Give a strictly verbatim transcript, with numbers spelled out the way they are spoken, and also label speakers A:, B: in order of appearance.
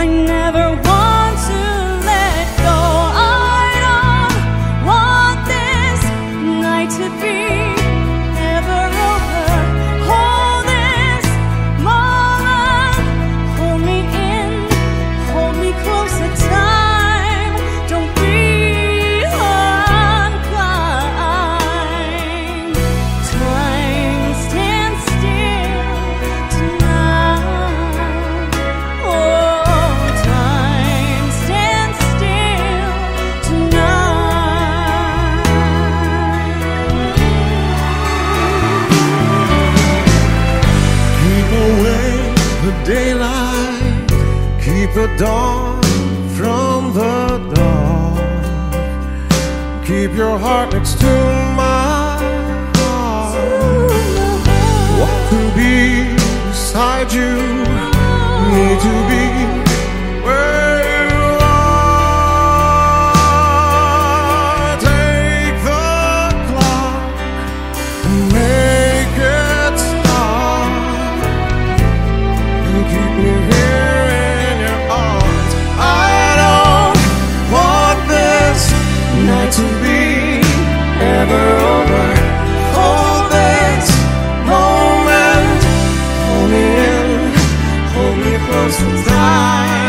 A: I never want to let go. I don't want this night to be ever over. Hold this moment, hold me in, hold me closer. Time, don't be unkind. Time stands still tonight. Oh, time stands still tonight.
B: Keep away the daylight, keep the dawn from the dark. Keep your heart next to my heart. Want to be beside you, need to be where you are. Take the clock and make it stop, and keep me here in your arms. I don't want this night to be ever over. Hold this moment, hold me in, hold me close to time.